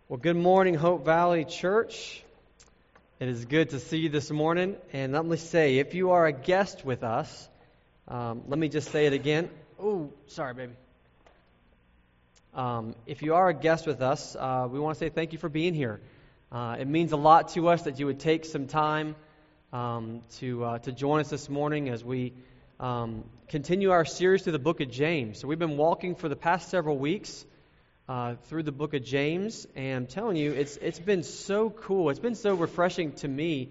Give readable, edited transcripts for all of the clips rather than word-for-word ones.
Well, good morning, Hope Valley Church. It is good to see you this morning. And let me say, if you are a guest with us, let me just say it again. Oh, sorry, baby. If you are a guest with us, we want to say thank you for being here. It means a lot to us that you would take some time to join us this morning as we continue our series through the book of James. So we've been walking for the past several weeks through the book of James, and I'm telling you, it's been so cool. It's been so refreshing to me.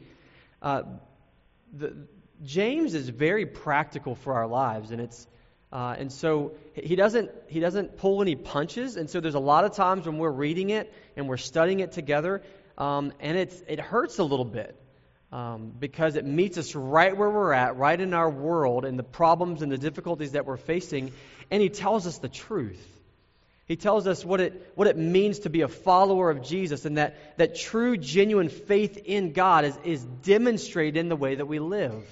James is very practical for our lives, and so he doesn't pull any punches. And so there's a lot of times when we're reading it and we're studying it together, and it hurts a little bit because it meets us right where we're at, right in our world, and the problems and the difficulties that we're facing, and he tells us the truth. He tells us what it means to be a follower of Jesus, and that true, genuine faith in God is demonstrated in the way that we live.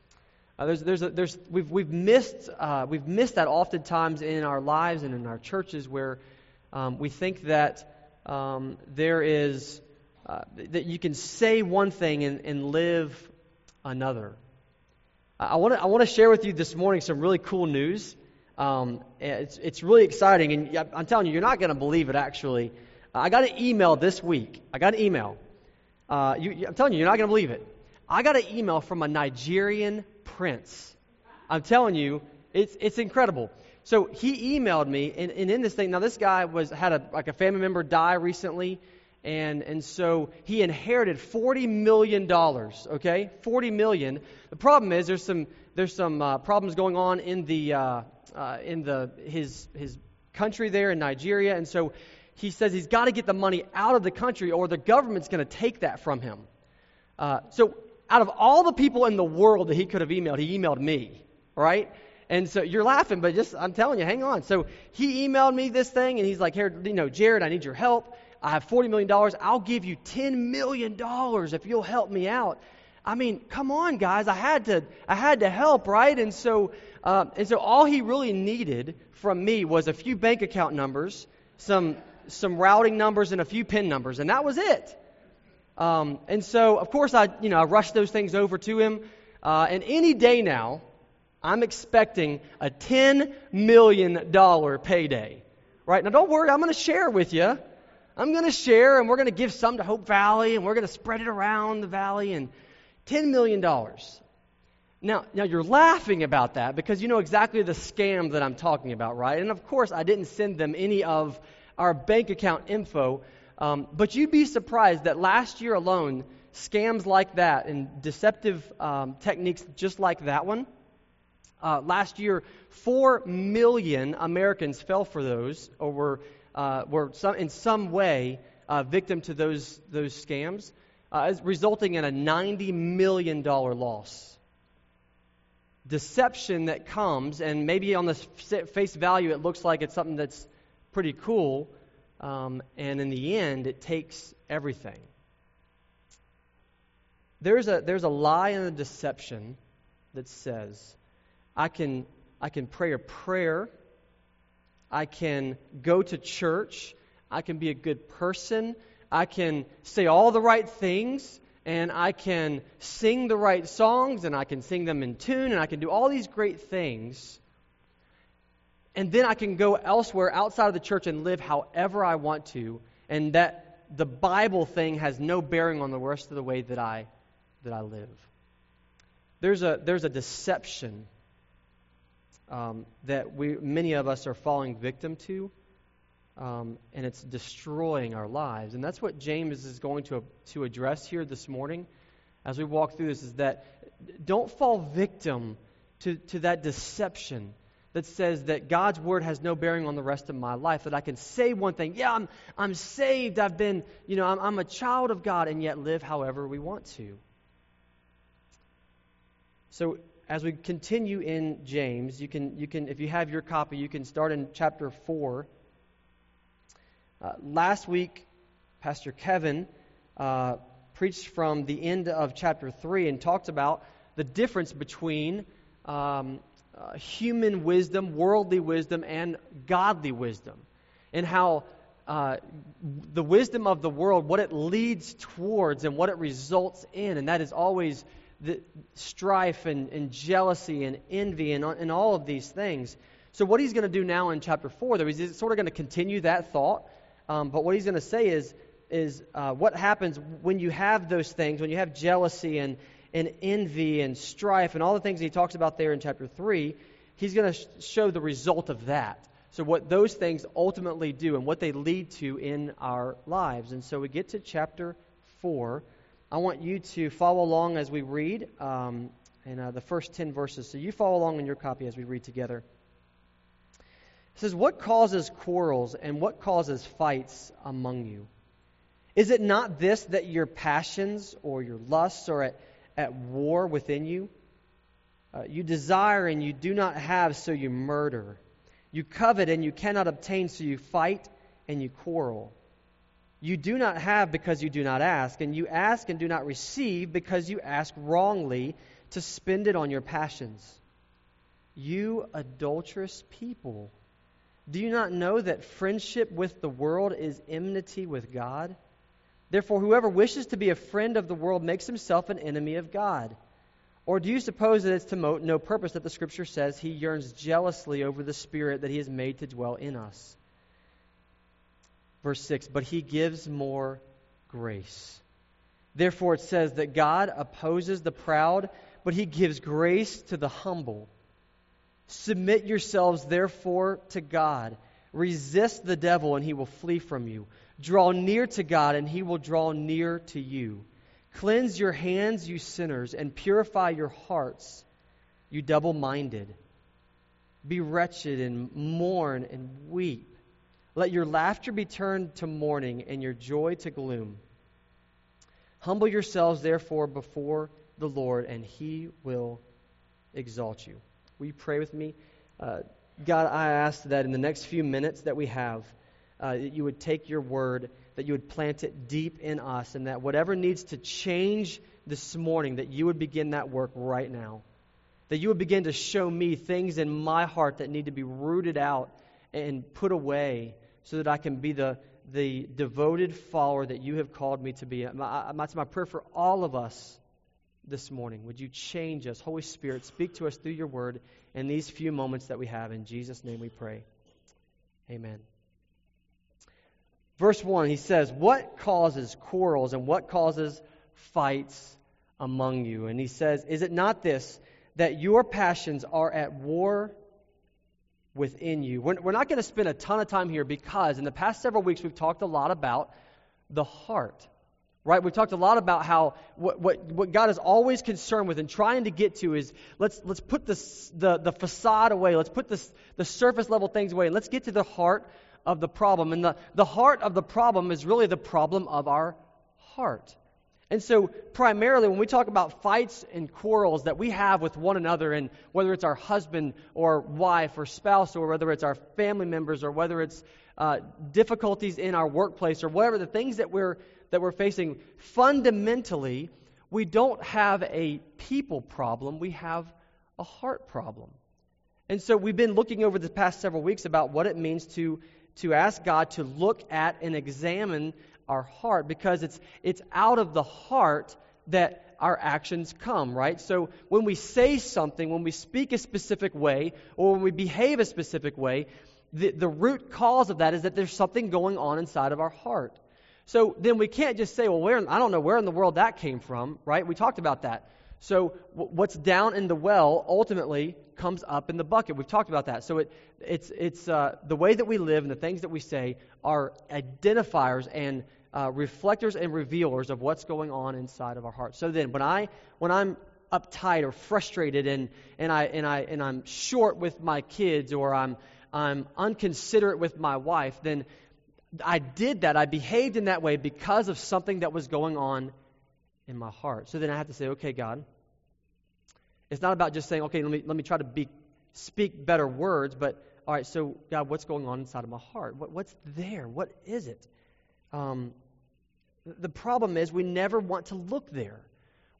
We've missed that oftentimes in our lives and in our churches, where we think that there is that you can say one thing and live another. I want to share with you this morning some really cool news. It's really exciting, and I'm telling you, you're not going to believe it, actually. I got an email this week. I'm telling you, you're not going to believe it. I got an email from a Nigerian prince. I'm telling you, it's incredible. So he emailed me, and in this thing, now this guy had a family member die recently, and so he inherited $40 million, okay? $40 million. The problem is there's some problems going on in his country there in Nigeria, and so he says he's got to get the money out of the country or the government's going to take that from him. So out of all the people in the world that he could have emailed, he emailed me, right? And so you're laughing, but I'm telling you, hang on. So he emailed me this thing, and he's like, here, Jared, I need your help. I have $40 million. I'll give you $10 million if you'll help me out. I mean, come on, guys. I had to help, right? And so all he really needed from me was a few bank account numbers, some routing numbers, and a few PIN numbers, and that was it. And so, of course, I rushed those things over to him. And any day now, I'm expecting a $10 million payday. Right? Now, don't worry. I'm going to share with you. I'm going to share, and we're going to give some to Hope Valley, and we're going to spread it around the valley, and $10 million. Now you're laughing about that because you know exactly the scam that I'm talking about, right? And of course, I didn't send them any of our bank account info, but you'd be surprised that last year alone, scams like that and deceptive techniques just like that one, last year, 4 million Americans fell for those or were in some way victim to those scams, resulting in a $90 million loss. Deception that comes, and maybe on the face value it looks like it's something that's pretty cool, and in the end it takes everything. There's a lie and a deception that says, I can pray a prayer, I can go to church, I can be a good person, I can say all the right things, and I can sing the right songs, and I can sing them in tune, and I can do all these great things, and then I can go elsewhere outside of the church and live however I want to, and that the Bible thing has no bearing on the rest of the way that I live. There's a deception that many of us are falling victim to, and it's destroying our lives. And that's what James is going to address here this morning as we walk through this, is that don't fall victim to that deception that says that God's Word has no bearing on the rest of my life, that I can say one thing, I'm saved, I've been, I'm a child of God, and yet live however we want to. So as we continue in James, you can if you have your copy, you can start in chapter 4. Last week, Pastor Kevin preached from the end of chapter 3 and talked about the difference between human wisdom, worldly wisdom, and godly wisdom, and how the wisdom of the world, what it leads towards and what it results in, and that is always the strife and jealousy and envy and all of these things. So what he's going to do now in chapter 4, though, he's sort of going to continue that thought, but what he's going to say is what happens when you have those things, when you have jealousy and envy and strife and all the things he talks about there in chapter 3, he's going to show the result of that. So what those things ultimately do and what they lead to in our lives. And so we get to chapter 4. I want you to follow along as we read in the first 10 verses. So you follow along in your copy as we read together. It says, "What causes quarrels and what causes fights among you? Is it not this, that your passions or your lusts are at war within you? You desire and you do not have, so you murder. You covet and you cannot obtain, so you fight and you quarrel. You do not have because you do not ask, and you ask and do not receive because you ask wrongly to spend it on your passions. You adulterous people, do you not know that friendship with the world is enmity with God? Therefore, whoever wishes to be a friend of the world makes himself an enemy of God. Or do you suppose that it's to no purpose that the Scripture says he yearns jealously over the Spirit that he has made to dwell in us?" Verse 6, "But he gives more grace. Therefore it says that God opposes the proud, but he gives grace to the humble. Submit yourselves therefore to God. Resist the devil and he will flee from you. Draw near to God and he will draw near to you. Cleanse your hands, you sinners, and purify your hearts, you double-minded. Be wretched and mourn and weep. Let your laughter be turned to mourning and your joy to gloom. Humble yourselves, therefore, before the Lord, and he will exalt you." Will you pray with me? God, I ask that in the next few minutes that we have, that you would take your word, that you would plant it deep in us, and that whatever needs to change this morning, that you would begin that work right now. That you would begin to show me things in my heart that need to be rooted out and put away so that I can be the devoted follower that you have called me to be. That's my prayer for all of us this morning. Would you change us? Holy Spirit, speak to us through your word in these few moments that we have. In Jesus' name we pray. Amen. Verse 1, he says, "What causes quarrels and what causes fights among you?" And he says, "Is it not this, that your passions are at war within you?" We're not going to spend a ton of time here because in the past several weeks we've talked a lot about the heart. Right? We've talked a lot about how what God is always concerned with and trying to get to is let's put the facade away. Let's put the surface level things away. And let's get to the heart of the problem. And the heart of the problem is really the problem of our heart. And so primarily when we talk about fights and quarrels that we have with one another, and whether it's our husband or wife or spouse, or whether it's our family members, or whether it's difficulties in our workplace, or whatever the things that we're facing, fundamentally, we don't have a people problem, we have a heart problem. And so we've been looking over the past several weeks about what it means to ask God to look at and examine our heart, because it's out of the heart that our actions come, right? So when we say something, when we speak a specific way, or when we behave a specific way, the root cause of that is that there's something going on inside of our heart. So then we can't just say, well, I don't know where in the world that came from, right? We talked about that. So what's down in the well ultimately comes up in the bucket. We've talked about that. So it's the way that we live and the things that we say are identifiers and reflectors and revealers of what's going on inside of our heart. So then when I'm uptight or frustrated and I'm short with my kids, or I'm unconsiderate with my wife, then I behaved in that way because of something that was going on in my heart. So then I have to say, okay, God, it's not about just saying, okay, let me try to speak better words, but all right, so God, what's going on inside of my heart? What's there? What is it? The problem is we never want to look there.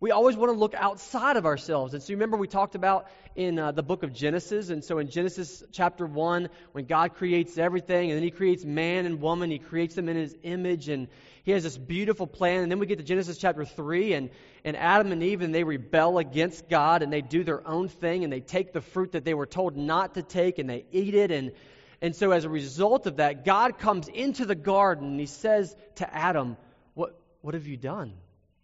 We always want to look outside of ourselves. And so remember we talked about in the book of Genesis. And so in Genesis chapter 1, when God creates everything, and then He creates man and woman, He creates them in His image, and He has this beautiful plan. And then we get to Genesis chapter 3, and Adam and Eve, and they rebel against God, and they do their own thing, and they take the fruit that they were told not to take, and they eat it. And so as a result of that, God comes into the garden, and He says to Adam, what have you done?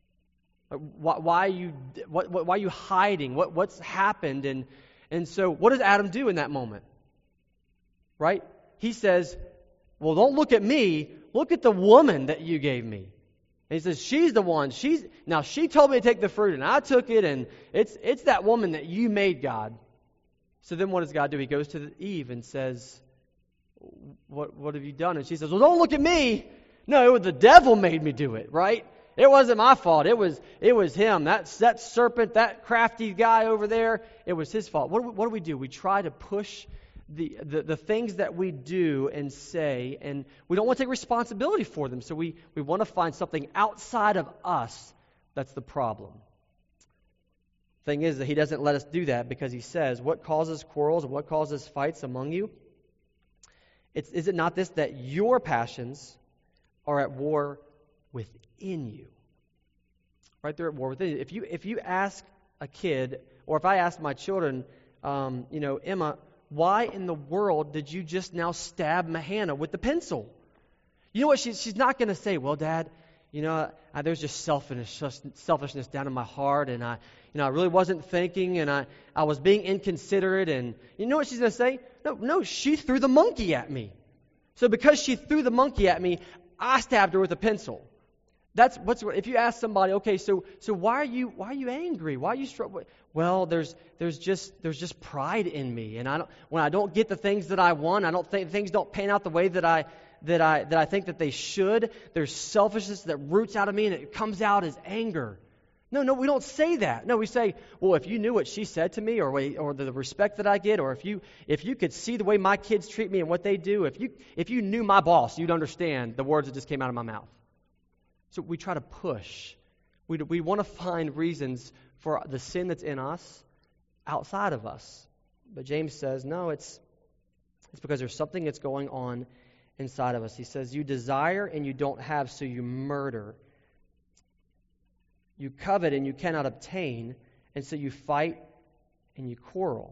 Why are you hiding? What's happened? And so what does Adam do in that moment? Right? He says, well, don't look at me. Look at the woman that you gave me. And he says, she's the one. She told me to take the fruit, and I took it, and it's that woman that you made, God. So then what does God do? He goes to Eve and says, what have you done? And she says, well, don't look at me. No, the devil made me do it, right? It wasn't my fault. It was him. That serpent, that crafty guy over there, it was his fault. What do? We try to push the things that we do and say, and we don't want to take responsibility for them. So we want to find something outside of us that's the problem. Thing is that He doesn't let us do that, because He says, what causes quarrels and what causes fights among you? Is it not this, that your passions are at war within you? Right, they're at war within you. If you ask a kid, or if I ask my children, Emma, why in the world did you just now stab Mahana with the pencil? You know what? She's not going to say, well, Dad, there's just selfishness down in my heart, and I really wasn't thinking, and I was being inconsiderate, and you know what she's going to say? No, she threw the monkey at me. So because she threw the monkey at me, I stabbed her with a pencil. If you ask somebody, okay, so why are you angry? Why are you struck? Well, there's just pride in me, and when I don't get the things that I want, I don't think things don't pan out the way that I think that they should. There's selfishness that roots out of me, and it comes out as anger. No, we don't say that. No, we say, well, if you knew what she said to me, or the respect that I get, or if you could see the way my kids treat me and what they do, if you knew my boss, you'd understand the words that just came out of my mouth. So we try to push. We want to find reasons for the sin that's in us outside of us. But James says, no, it's because there's something that's going on inside of us. He says, you desire and you don't have, so you murder. You covet and you cannot obtain, and so you fight and you quarrel.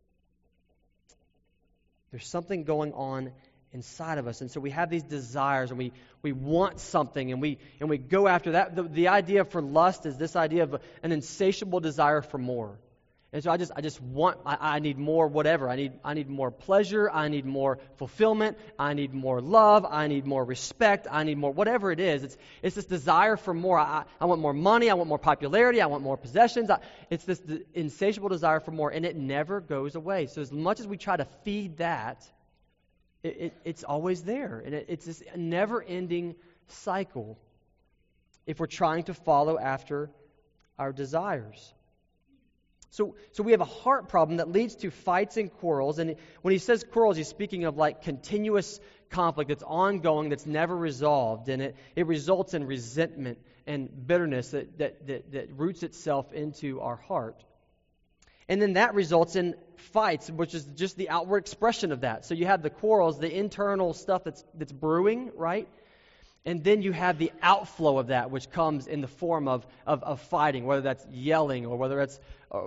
There's something going on inside of us, and so we have these desires, and we want something, and we go after that. The idea for lust is this idea of an insatiable desire for more. And so I just want, I need more whatever. I need more pleasure. I need more fulfillment. I need more love. I need more respect. I need more, whatever it is. It's this desire for more. I want more money. I want more popularity. I want more possessions. It's this insatiable desire for more, and it never goes away. So as much as we try to feed that, it's always there. And it's this never-ending cycle if we're trying to follow after our desires. So we have a heart problem that leads to fights and quarrels. And when he says quarrels, he's speaking of like continuous conflict that's ongoing, that's never resolved. And it results in resentment and bitterness that roots itself into our heart. And then that results in fights, which is just the outward expression of that. So you have the quarrels, the internal stuff that's brewing, right? And then you have the outflow of that, which comes in the form of fighting, whether that's yelling or whether it's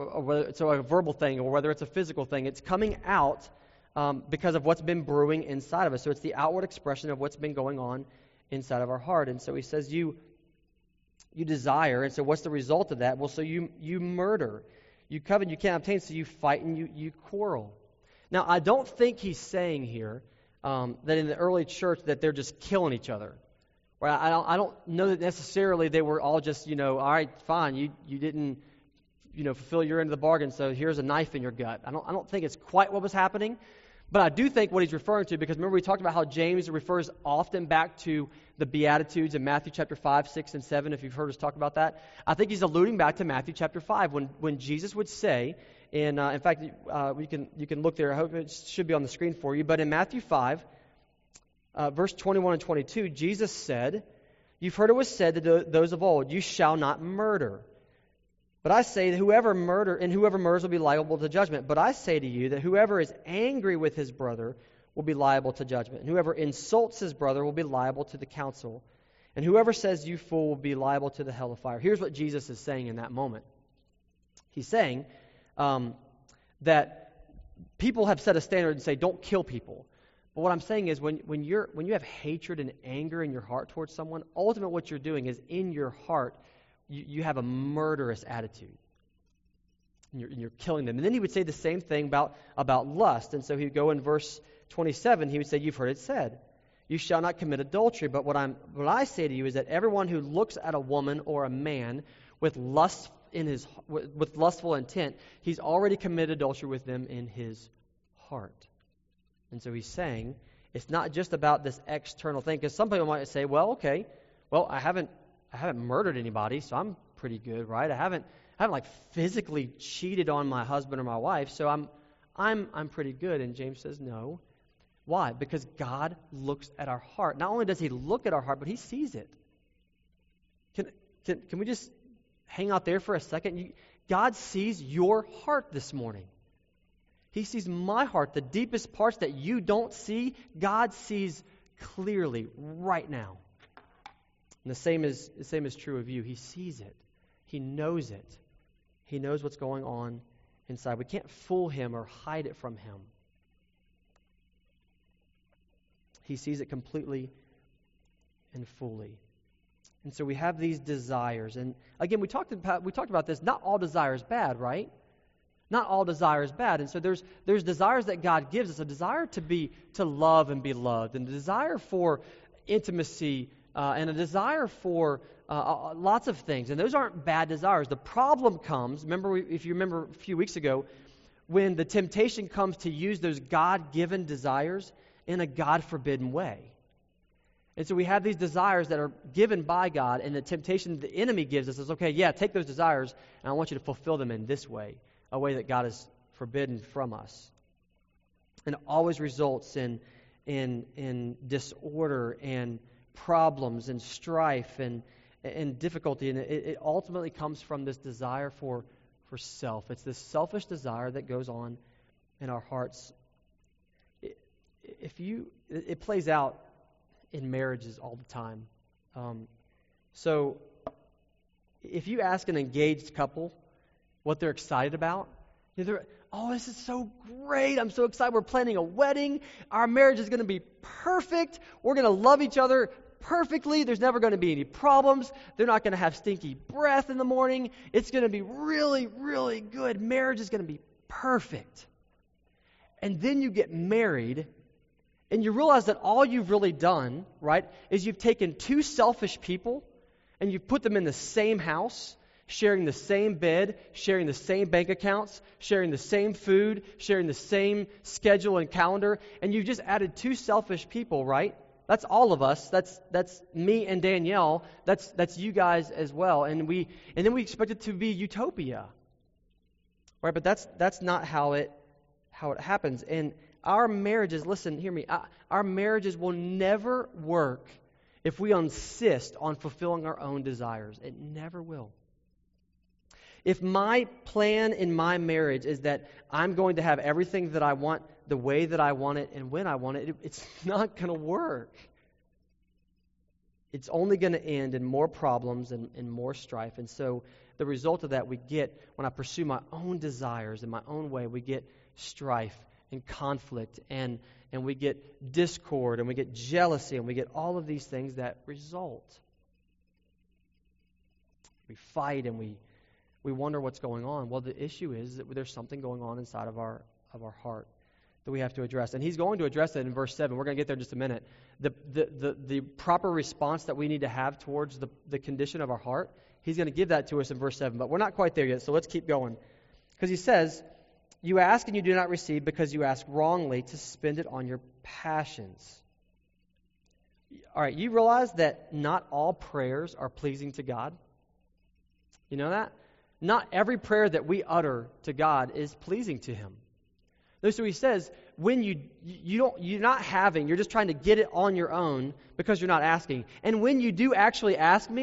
a verbal thing or whether it's a physical thing. It's coming out because of what's been brewing inside of us. So it's the outward expression of what's been going on inside of our heart. And so he says you desire. And so what's the result of that? Well, so you murder. You covet, you can't obtain, so you fight and you quarrel. Now, I don't think he's saying here that in the early church that they're just killing each other. Right? I don't know that necessarily they were all just, all right, fine, you didn't, fulfill your end of the bargain, so here's a knife in your gut. I don't think it's quite what was happening, but I do think what he's referring to, because remember we talked about how James refers often back to the Beatitudes in Matthew chapter 5, 6, and 7, if you've heard us talk about that. I think he's alluding back to Matthew chapter 5, when Jesus would say, in fact, you can look there, I hope it should be on the screen for you, but in Matthew 5, verse 21 and 22, Jesus said, "You've heard it was said to those of old, you shall not murder. But I say that whoever murders will be liable to judgment. But I say to you that whoever is angry with his brother will be liable to judgment. And whoever insults his brother will be liable to the council. And whoever says you fool will be liable to the hell of fire. Here's what Jesus is saying in that moment. He's saying that people have set a standard and say, don't kill people. But what I'm saying is when you have hatred and anger in your heart towards someone, ultimately what you're doing is in your heart, you have a murderous attitude. And you're killing them. And then he would say the same thing about lust. And so he would go in verse 27, he would say, you've heard it said, you shall not commit adultery. But what I say to you is that everyone who looks at a woman or a man with lustful intent, he's already committed adultery with them in his heart. And so he's saying it's not just about this external thing, because some people might say, well, okay, I haven't murdered anybody, so I'm pretty good, right? I haven't like physically cheated on my husband or my wife, so I'm pretty good. And James says no. Why? Because God looks at our heart. Not only does he look at our heart, but he sees it. Can we just hang out there for a second? God sees your heart this morning. He sees my heart, the deepest parts that you don't see, God sees clearly right now. And the same is true of you. He sees it. He knows it. He knows what's going on inside. We can't fool him or hide it from him. He sees it completely and fully. And so we have these desires. And again, we talked about this. Not all desire is bad, right? Not all desire is bad. And so there's desires that God gives us. A desire to love and be loved. And a desire for intimacy and a desire for lots of things. And those aren't bad desires. The problem comes, if you remember a few weeks ago, when the temptation comes to use those God-given desires in a God-forbidden way. And so we have these desires that are given by God, and the temptation the enemy gives us is, okay, yeah, take those desires, and I want you to fulfill them in this way, a way that God has forbidden from us. And it always results in disorder and problems and strife and difficulty, and it ultimately comes from this desire for self. It's this selfish desire that goes on in our hearts. It plays out in marriages all the time. So if you ask an engaged couple what they're excited about, this is so great. I'm so excited. We're planning a wedding. Our marriage is going to be perfect. We're going to love each other perfectly. There's never going to be any problems. They're not going to have stinky breath in the morning. It's going to be really, really good. Marriage is going to be perfect. And then you get married, and you realize that all you've really done, right, is you've taken two selfish people and you've put them in the same house, sharing the same bed, sharing the same bank accounts, sharing the same food, sharing the same schedule and calendar, and you've just added two selfish people, right? That's all of us. That's me and Danielle. That's you guys as well. And then we expect it to be utopia, right? But that's not how it happens. And our marriages, listen, hear me. Our marriages will never work if we insist on fulfilling our own desires. It never will. If my plan in my marriage is that I'm going to have everything that I want the way that I want it and when I want it, it's not going to work. It's only going to end in more problems and more strife. And so the result of that we get, when I pursue my own desires in my own way, we get strife and conflict and we get discord and we get jealousy and we get all of these things that result. We fight and we wonder what's going on. Well, the issue is that there's something going on inside of our heart that we have to address. And he's going to address it in verse 7. We're going to get there in just a minute. The proper response that we need to have towards the condition of our heart, he's going to give that to us in verse 7. But we're not quite there yet, so let's keep going. Because he says, you ask and you do not receive because you ask wrongly to spend it on your passions. All right, you realize that not all prayers are pleasing to God? You know that? Not every prayer that we utter to God is pleasing to him. So he says, when you're not having, you're just trying to get it on your own because you're not asking. And when you do actually ask me,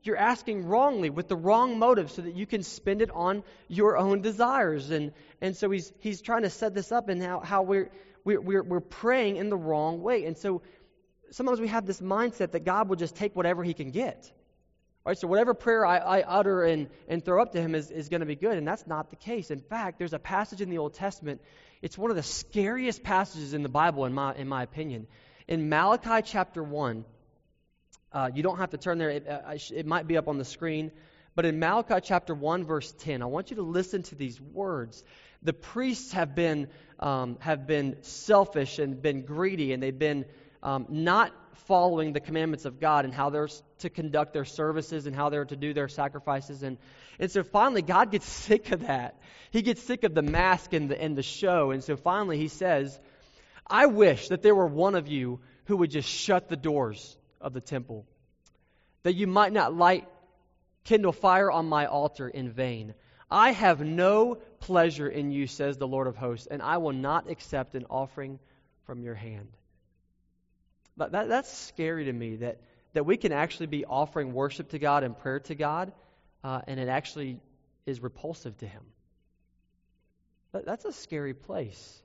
you're asking wrongly with the wrong motive so that you can spend it on your own desires. And so he's trying to set this up in how we're praying in the wrong way. And so sometimes we have this mindset that God will just take whatever he can get. All right, so whatever prayer I utter and throw up to him is going to be good, and that's not the case. In fact, there's a passage in the Old Testament. It's one of the scariest passages in the Bible, in my opinion. In Malachi chapter 1, you don't have to turn there. It might be up on the screen. But in Malachi chapter 1, verse 10, I want you to listen to these words. The priests have been selfish and been greedy, and they've been not following the commandments of God and how they're to conduct their services and how they're to do their sacrifices. And so finally, God gets sick of that. He gets sick of the mask and the show. And so finally, he says, I wish that there were one of you who would just shut the doors of the temple, that you might not kindle fire on my altar in vain. I have no pleasure in you, says the Lord of hosts, and I will not accept an offering from your hand. But that's scary to me, that we can actually be offering worship to God and prayer to God, and it actually is repulsive to him. That's a scary place.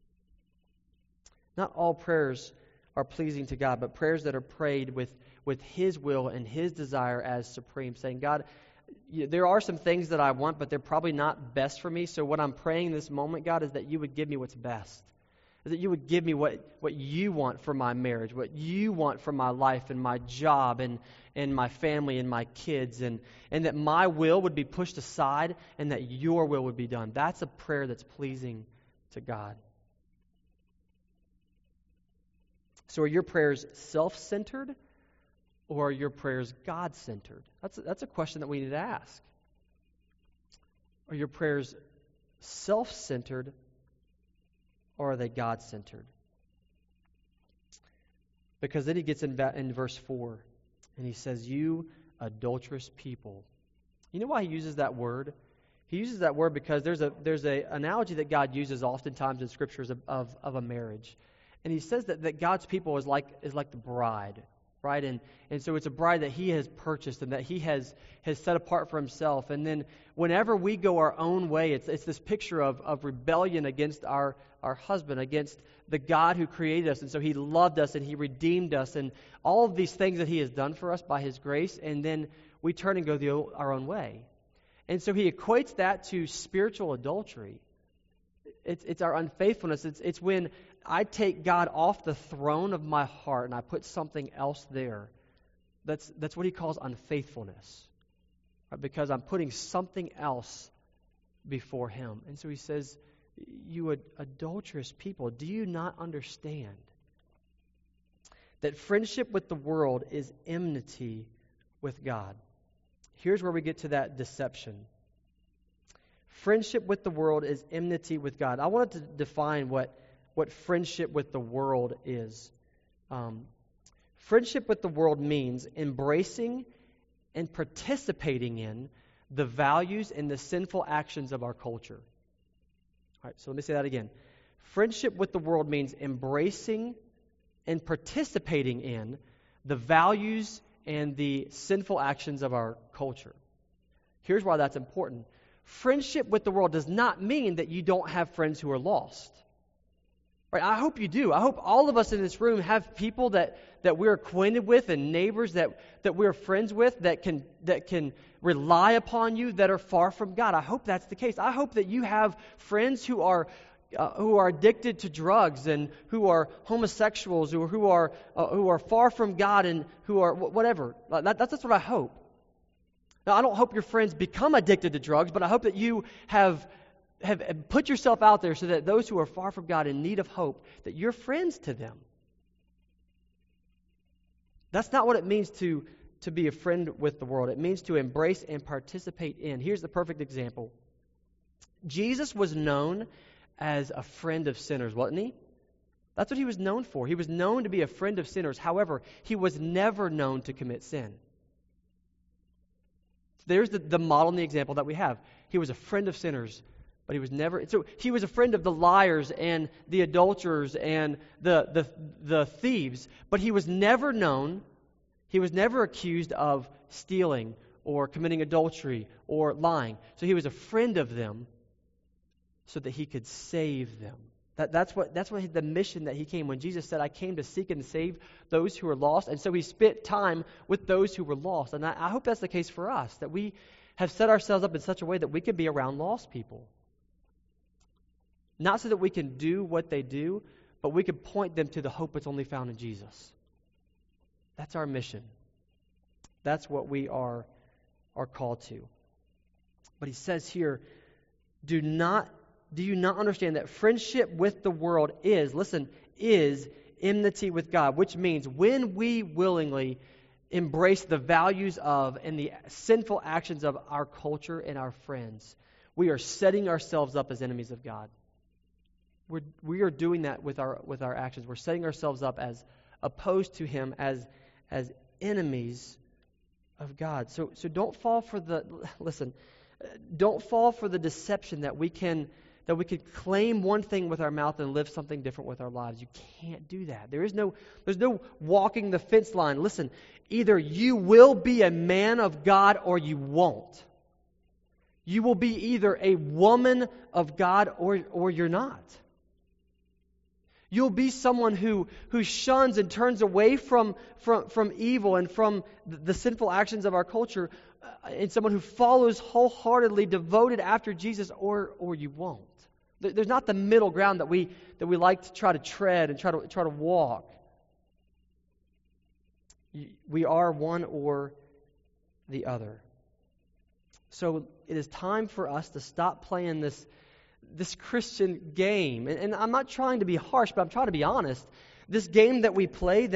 Not all prayers are pleasing to God, but prayers that are prayed with his will and his desire as supreme, saying, God, there are some things that I want, but they're probably not best for me, so what I'm praying this moment, God, is that you would give me what's best. That you would give me what you want for my marriage, what you want for my life and my job and my family and my kids, and that my will would be pushed aside and that your will would be done. That's a prayer that's pleasing to God. So are your prayers self-centered or are your prayers God-centered? That's a question that we need to ask. Are your prayers self-centered or are they God-centered? Because then he gets in verse 4, and he says, you adulterous people. You know why he uses that word? He uses that word because there's a analogy that God uses oftentimes in Scriptures of a marriage. And he says that God's people is like the bride, right? And so it's a bride that he has purchased and that he has set apart for himself. And then whenever we go our own way, it's this picture of rebellion against our husband, against the God who created us. And so he loved us and he redeemed us and all of these things that he has done for us by his grace. And then we turn and go our own way. And so he equates that to spiritual adultery. It's our unfaithfulness. It's when I take God off the throne of my heart and I put something else there. That's what he calls unfaithfulness. Right? Because I'm putting something else before him. And so he says, you adulterous people, do you not understand that friendship with the world is enmity with God? Here's where we get to that deception. Friendship with the world is enmity with God. I wanted to define what friendship with the world is. Friendship with the world means embracing and participating in the values and the sinful actions of our culture. All right, so let me say that again. Friendship with the world means embracing and participating in the values and the sinful actions of our culture. Here's why that's important. Friendship with the world does not mean that you don't have friends who are lost. Right? I hope you do. I hope all of us in this room have people that we're acquainted with and neighbors that we're friends with that can rely upon you that are far from God. I hope that's the case. I hope that you have friends who are addicted to drugs and who are homosexuals or who are far from God and who are whatever. That's what I hope. Now, I don't hope your friends become addicted to drugs, but I hope that you have put yourself out there so that those who are far from God in need of hope, that you're friends to them. That's not what it means to be a friend with the world. It means to embrace and participate in. Here's the perfect example. Jesus was known as a friend of sinners, wasn't he? That's what he was known for. He was known to be a friend of sinners. However, he was never known to commit sin. There's the model and the example that we have. He was a friend of sinners, but he was never. So he was a friend of the liars and the adulterers and the thieves, but he was never known. He was never accused of stealing or committing adultery or lying. So he was a friend of them so that he could save them. That's what the mission that he came. When Jesus said, I came to seek and save those who are lost. And so he spent time with those who were lost. And I hope that's the case for us, that we have set ourselves up in such a way that we could be around lost people. Not so that we can do what they do, but we can point them to the hope that's only found in Jesus. That's our mission. That's what we are called to. But he says here, do you not understand that friendship with the world is enmity with God, which means when we willingly embrace the values of and the sinful actions of our culture and our friends, we are setting ourselves up as enemies of God. We are doing that with our actions. We're setting ourselves up as opposed to Him, as enemies of God. So don't fall for don't fall for the deception that we can claim one thing with our mouth and live something different with our lives. You can't do that. There's no walking the fence line. Listen, either you will be a man of God or you won't. You will be either a woman of God or you're not. You'll be someone who shuns and turns away from evil and from the sinful actions of our culture, and someone who follows wholeheartedly, devoted after Jesus, or you won't. There's not the middle ground that we like to try to tread and try to walk. We are one or the other. So it is time for us to stop playing this Christian game. And I'm not trying to be harsh, but I'm trying to be honest. This game that we play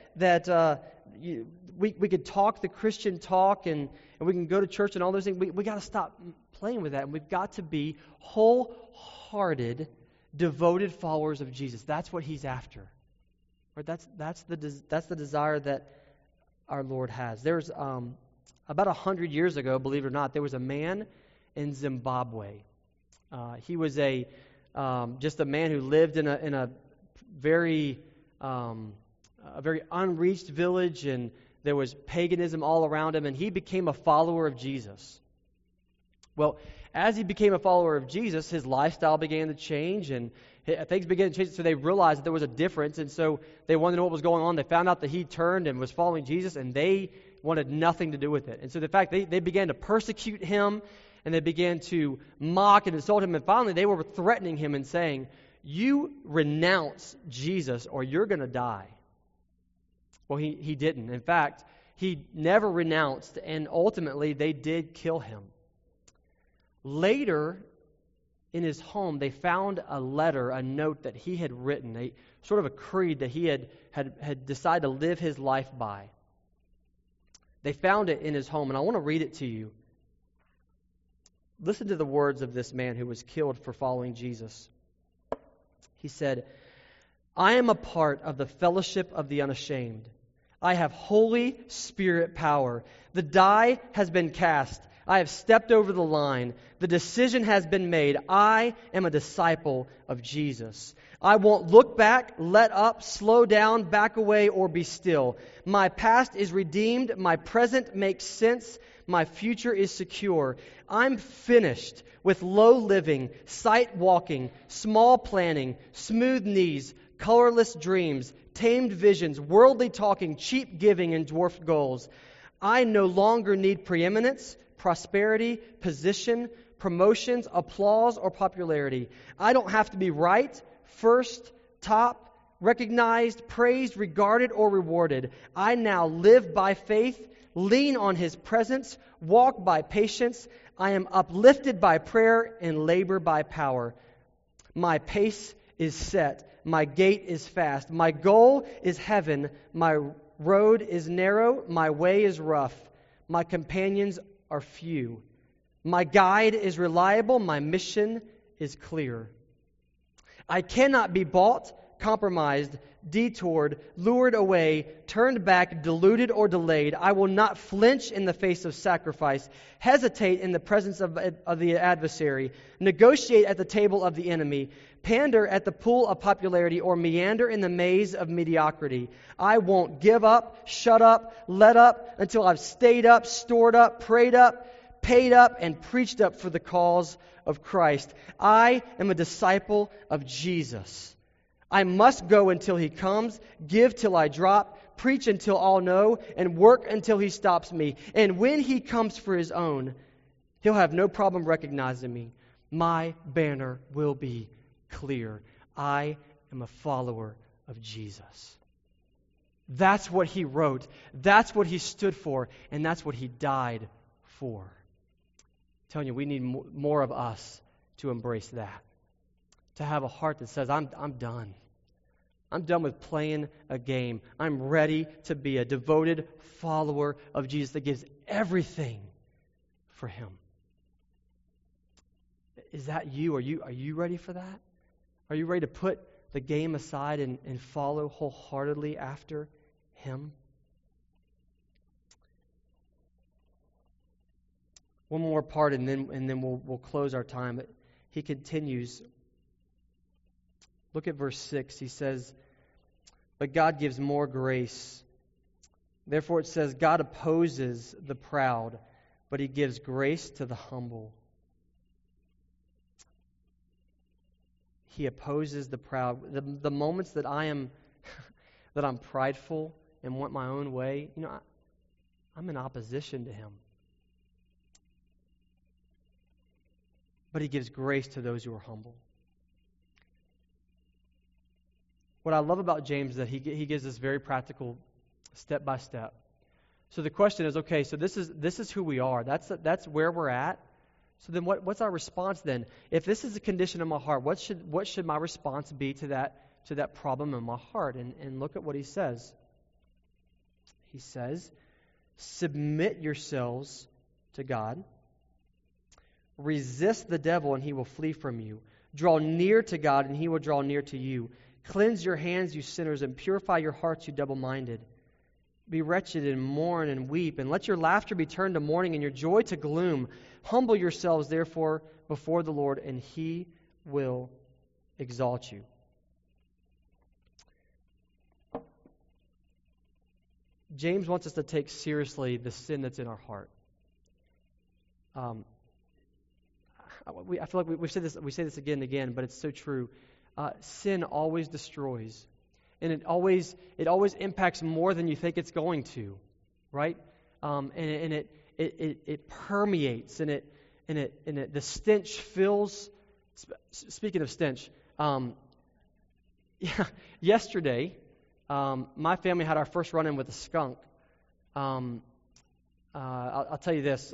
we could talk the Christian talk and we can go to church and all those things. We got to stop playing with that. And we've got to be wholehearted, devoted followers of Jesus. That's what He's after. Right? That's the desire that our Lord has. There's about 100 years ago, believe it or not, there was a man in Zimbabwe. He was just a man who lived in a very unreached village, and there was paganism all around him, and he became a follower of Jesus. Well, as he became a follower of Jesus, his lifestyle began to change, and things began to change, so they realized that there was a difference, and so they wanted to know what was going on. They found out that he turned and was following Jesus, and they wanted nothing to do with it. And so, in fact, they began to persecute him, and they began to mock and insult him, and finally they were threatening him and saying, you renounce Jesus or you're going to die. Well, he didn't. In fact, he never renounced, and ultimately they did kill him. Later, in his home, they found a letter, a note that he had written, a sort of a creed that he had decided to live his life by. They found it in his home, and I want to read it to you. Listen to the words of this man who was killed for following Jesus. He said, I am a part of the fellowship of the unashamed. I have Holy Spirit power. The die has been cast. I have stepped over the line. The decision has been made. I am a disciple of Jesus. I won't look back, let up, slow down, back away, or be still. My past is redeemed. My present makes sense. My future is secure. I'm finished with low living, sight walking, small planning, smooth knees, colorless dreams, tamed visions, worldly talking, cheap giving, and dwarfed goals. I no longer need preeminence, prosperity, position, promotions, applause, or popularity. I don't have to be right, first, top, recognized, praised, regarded, or rewarded. I now live by faith, lean on His presence, walk by patience. I am uplifted by prayer and labor by power. My pace is set. My gait is fast. My goal is heaven. My road is narrow. My way is rough. My companions are few. My guide is reliable. My mission is clear. I cannot be bought, compromised, detoured, lured away, turned back, deluded, or delayed. I will not flinch in the face of sacrifice, hesitate in the presence of the adversary, negotiate at the table of the enemy, pander at the pool of popularity, or meander in the maze of mediocrity. I won't give up, shut up, let up until I've stayed up, stored up, prayed up, paid up, and preached up for the cause of Christ. I am a disciple of Jesus. I must go until He comes, give till I drop, preach until all know, and work until He stops me. And when He comes for His own, He'll have no problem recognizing me. My banner will be clear. I am a follower of Jesus. That's what He wrote. That's what He stood for. And that's what He died for. I'm telling you, we need more of us to embrace that. To have a heart that says, I'm done. I'm done with playing a game. I'm ready to be a devoted follower of Jesus that gives everything for Him. Is that you? Are you ready for that? Are you ready to put the game aside and follow wholeheartedly after Him? One more part, and then we'll close our time. He continues. Look at verse 6. He says, but God gives more grace. Therefore it says, God opposes the proud, but He gives grace to the humble. He opposes the proud. The moments that I'm prideful and want my own way, I'm in opposition to Him. But He gives grace to those who are humble. What I love about James is that he gives us very practical step by step. So the question is, okay, so this is who we are. That's where we're at. So then what's our response then? If this is a condition of my heart, what should my response be to that problem in my heart? And look at what he says. He says, submit yourselves to God. Resist the devil and he will flee from you. Draw near to God and He will draw near to you. Cleanse your hands, you sinners, and purify your hearts, you double-minded. Be wretched and mourn and weep, and let your laughter be turned to mourning and your joy to gloom. Humble yourselves, therefore, before the Lord, and He will exalt you. James wants us to take seriously the sin that's in our heart. I feel like we say this again and again, but it's so true. Sin always destroys, and it always impacts more than you think it's going to, right? And it permeates, and the stench fills. Speaking of stench, yesterday, my family had our first run-in with a skunk. I'll tell you this.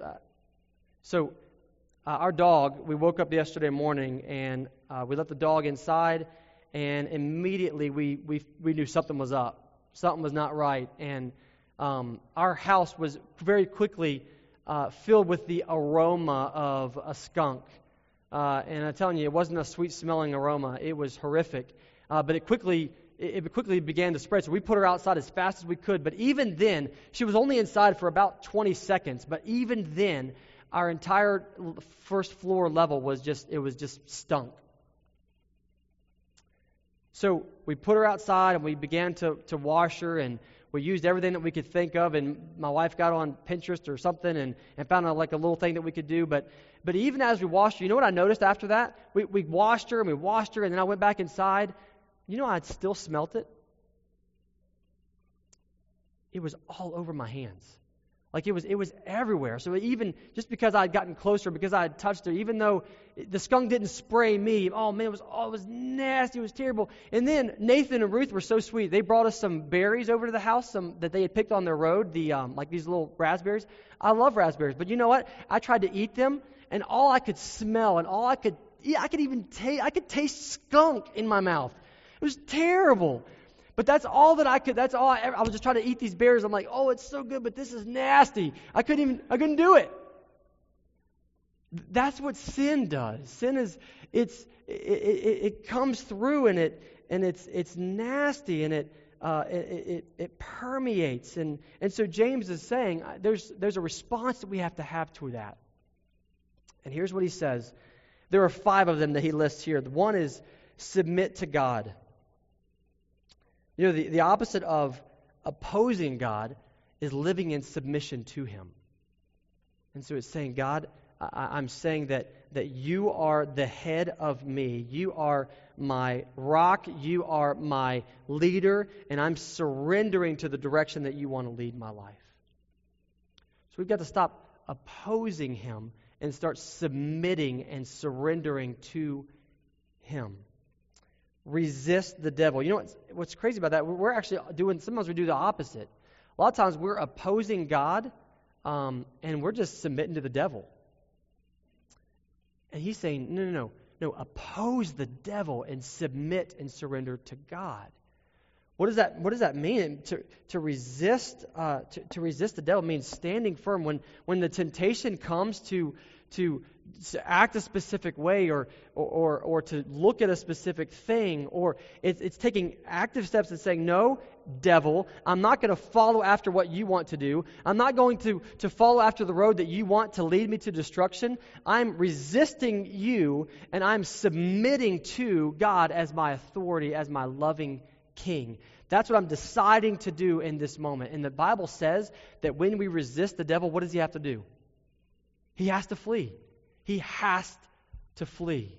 Our dog, we woke up yesterday morning and we let the dog inside, and immediately we knew something was up. Something was not right. And our house was very quickly filled with the aroma of a skunk. And I'm telling you, it wasn't a sweet-smelling aroma. It was horrific. But it quickly began to spread. So we put her outside as fast as we could. But even then, she was only inside for about 20 seconds. But even then, our entire first floor level was just stunk. So we put her outside and we began to wash her, and we used everything that we could think of, and my wife got on Pinterest or something and found out like a little thing that we could do. But even as we washed her, you know what I noticed after that? We washed her, and then I went back inside. You know, I'd still smelt it. It was all over my hands. Like it was everywhere. So even just because I had gotten closer, because I had touched her, even though the skunk didn't spray me, oh man, it was nasty. It was terrible. And then Nathan and Ruth were so sweet. They brought us some berries over to the house, some that they had picked on their road, like these little raspberries. I love raspberries, but you know what? I tried to eat them, and all I could smell and all I could even taste, I could taste skunk in my mouth. It was terrible. But that's all that I could. I was just trying to eat these berries. I'm like, oh, it's so good, but this is nasty. I couldn't do it. That's what sin does. Sin is it comes through and and it's nasty, and it permeates. And so James is saying there's a response that we have to have to that. And here's what he says. There are 5 of them that he lists here. One is submit to God. You know, the opposite of opposing God is living in submission to Him. And so it's saying, God, I'm saying that you are the head of me. You are my rock. You are my leader. And I'm surrendering to the direction that you want to lead my life. So we've got to stop opposing Him and start submitting and surrendering to Him. Resist the devil. You know what's crazy about that? We're actually sometimes we do the opposite. A lot of times we're opposing God, and we're just submitting to the devil. And he's saying, no, oppose the devil and submit and surrender to God. What does that mean? To resist the devil means standing firm when the temptation comes to act a specific way or to look at a specific thing, or it's taking active steps and saying, no, devil, I'm not going to follow after what you want to do. I'm not going to follow after the road that you want to lead me to destruction. I'm resisting you, and I'm submitting to God as my authority, as my loving King. That's what I'm deciding to do in this moment. And the Bible says that when we resist the devil, what does he have to do? He has to flee. He has to flee.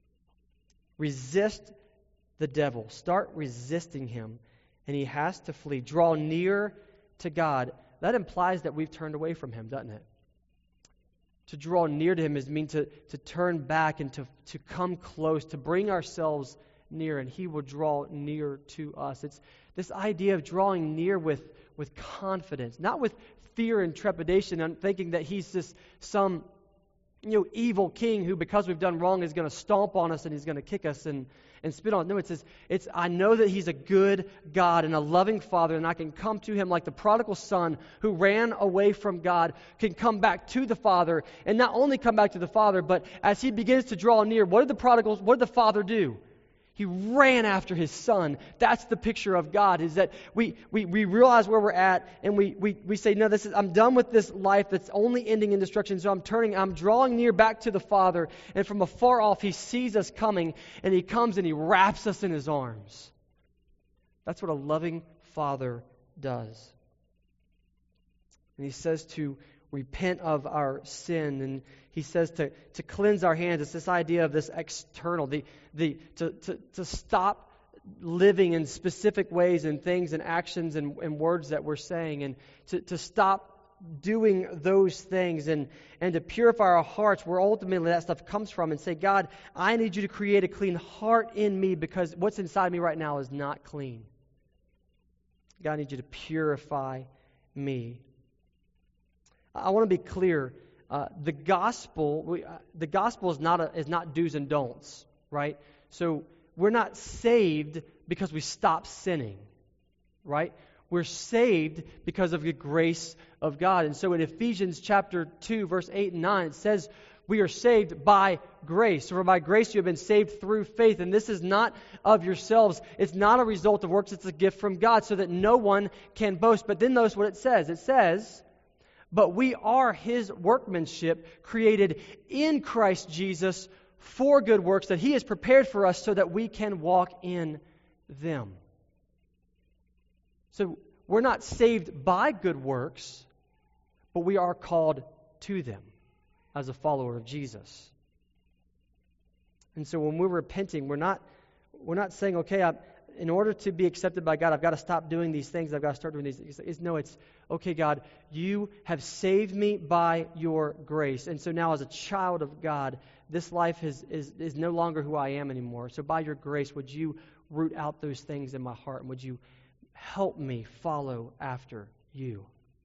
Resist the devil. Start resisting him, and he has to flee. Draw near to God. That implies that we've turned away from him, doesn't it? To draw near to him means to turn back and to come close, to bring ourselves near, and he will draw near to us. It's this idea of drawing near with confidence, not with fear and trepidation and thinking that he's just some evil king who, because we've done wrong, is going to stomp on us and he's going to kick us and spit on us. No, it says, I know that he's a good God and a loving Father, and I can come to him like the prodigal son who ran away from God can come back to the Father, and not only come back to the Father, but as he begins to draw near, what did the Father do? He ran after his son. That's the picture of God, is that we realize where we're at, and we say, no, I'm done with this life that's only ending in destruction, so I'm drawing near back to the Father, and from afar off he sees us coming, and he comes and he wraps us in his arms. That's what a loving Father does. And he says to repent of our sin, and he says to cleanse our hands. It's this idea of this external, to stop living in specific ways and things and actions and words that we're saying, and to stop doing those things, and to purify our hearts where ultimately that stuff comes from, and say, God, I need you to create a clean heart in me because what's inside me right now is not clean. God, I need you to purify me. I want to be clear. The gospel is not do's and don'ts, right? So we're not saved because we stop sinning, right? We're saved because of the grace of God. And so in Ephesians chapter 2, verse 8 and 9, it says we are saved by grace. For by grace you have been saved through faith. And this is not of yourselves. It's not a result of works. It's a gift from God, so that no one can boast. But then notice what it says. It says, but we are his workmanship, created in Christ Jesus for good works that he has prepared for us so that we can walk in them. So we're not saved by good works, but we are called to them as a follower of Jesus. And so when we're repenting, we're not saying, okay, in order to be accepted by God, I've got to stop doing these things. I've got to start doing these things. No, it's, okay, God, you have saved me by your grace. And so now as a child of God, this life is no longer who I am anymore. So by your grace, would you root out those things in my heart? And would you help me follow after you?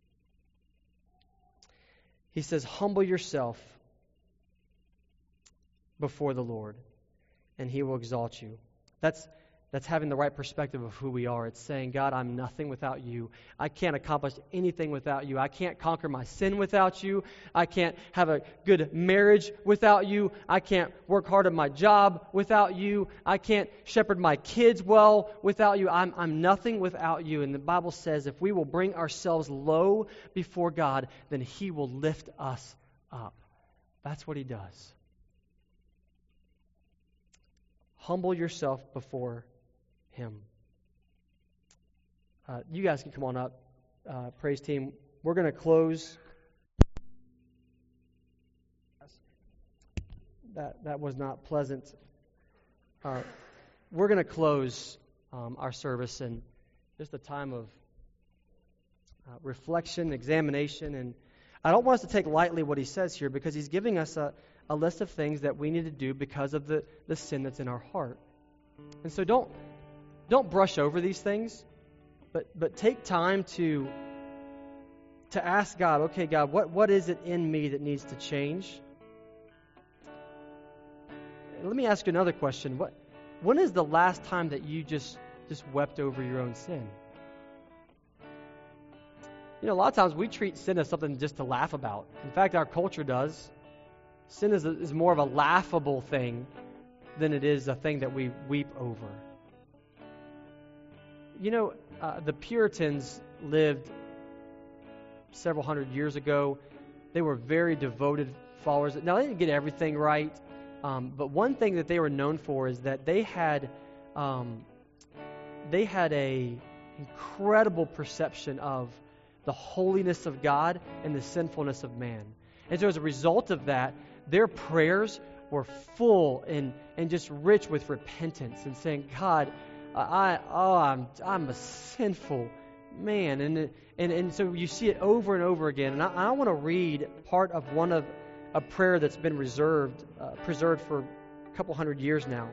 He says, humble yourself before the Lord, and he will exalt you. That's that's having the right perspective of who we are. It's saying, God, I'm nothing without you. I can't accomplish anything without you. I can't conquer my sin without you. I can't have a good marriage without you. I can't work hard at my job without you. I can't shepherd my kids well without you. I'm nothing without you. And the Bible says if we will bring ourselves low before God, then He will lift us up. That's what He does. Humble yourself before Him. You guys can come on up, praise team. We're going to close. That was not pleasant. We're going to close our service in just a time of reflection, examination, and I don't want us to take lightly what he says here because he's giving us a list of things that we need to do because of the sin that's in our heart. And so don't brush over these things, but take time to ask God, okay, God, what is it in me that needs to change? And let me ask you another question. When is the last time that you just wept over your own sin? You know, a lot of times we treat sin as something just to laugh about. In fact, our culture does. Sin is more of a laughable thing than it is a thing that we weep over. You know, the Puritans lived several hundred years ago. They were very devoted followers. Now, they didn't get everything right, but one thing that they were known for is that they had a incredible perception of the holiness of God and the sinfulness of man. And so as a result of that, their prayers were full and just rich with repentance and saying, God, I'm a sinful man. And so you see it over and over again. And I want to read part of a prayer that's been preserved for a couple hundred years now.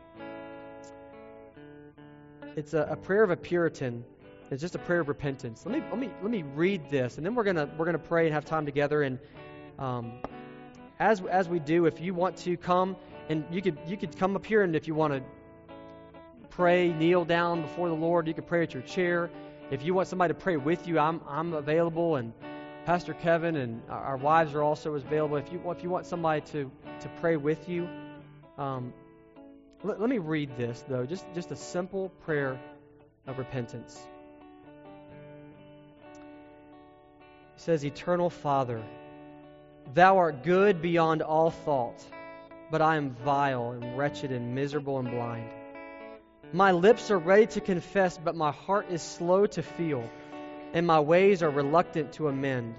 It's a prayer of a Puritan. It's just a prayer of repentance. Let me read this, and then we're gonna pray and have time together. And as we do, if you want to come, and you could come up here, and if you want to pray, kneel down before the Lord, you can pray at your chair. If you want somebody to pray with you, I'm available, and Pastor Kevin and our wives are also available. If you want somebody to pray with you, let me read this though. Just a simple prayer of repentance. It says, Eternal Father, Thou art good beyond all thought, but I am vile and wretched and miserable and blind. My lips are ready to confess, but my heart is slow to feel, and my ways are reluctant to amend.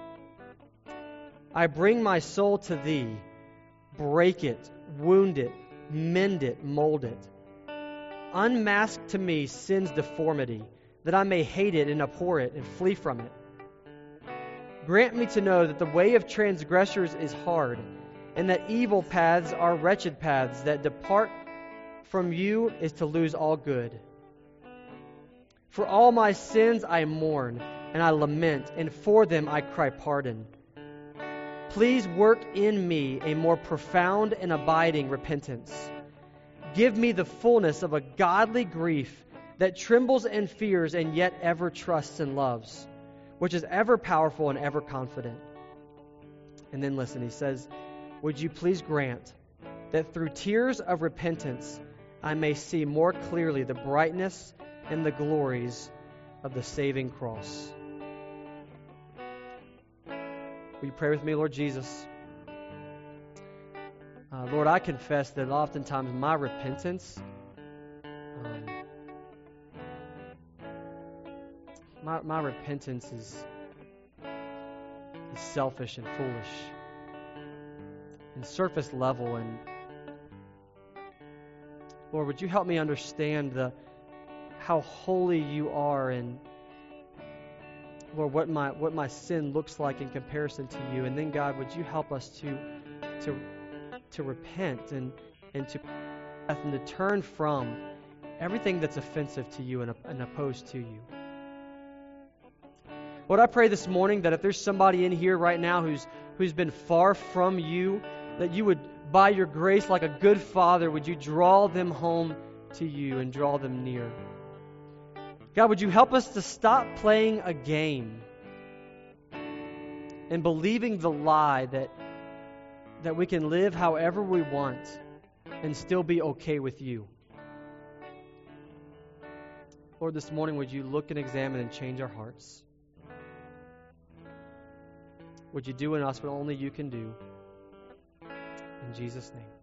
I bring my soul to Thee. Break it, wound it, mend it, mold it. Unmask to me sin's deformity, that I may hate it and abhor it and flee from it. Grant me to know that the way of transgressors is hard, and that evil paths are wretched paths, that depart from you is to lose all good. For all my sins I mourn, and I lament, and for them I cry pardon. Please work in me a more profound and abiding repentance. Give me the fullness of a godly grief that trembles and fears and yet ever trusts and loves, which is ever powerful and ever confident. And then listen, he says, would you please grant that through tears of repentance I may see more clearly the brightness and the glories of the saving cross. Will you pray with me, Lord Jesus? Lord, I confess that oftentimes my repentance, my repentance is selfish and foolish and surface level. And Lord, would you help me understand how holy you are, and Lord, what my sin looks like in comparison to you. And then, God, would you help us to repent and to turn from everything that's offensive to you and opposed to you. Lord, I pray this morning that if there's somebody in here right now who's been far from you, that you would, by your grace, like a good father, would you draw them home to you and draw them near. God, would you help us to stop playing a game and believing the lie that we can live however we want and still be okay with you. Lord, this morning, would you look and examine and change our hearts? Would you do in us what only you can do? In Jesus' name.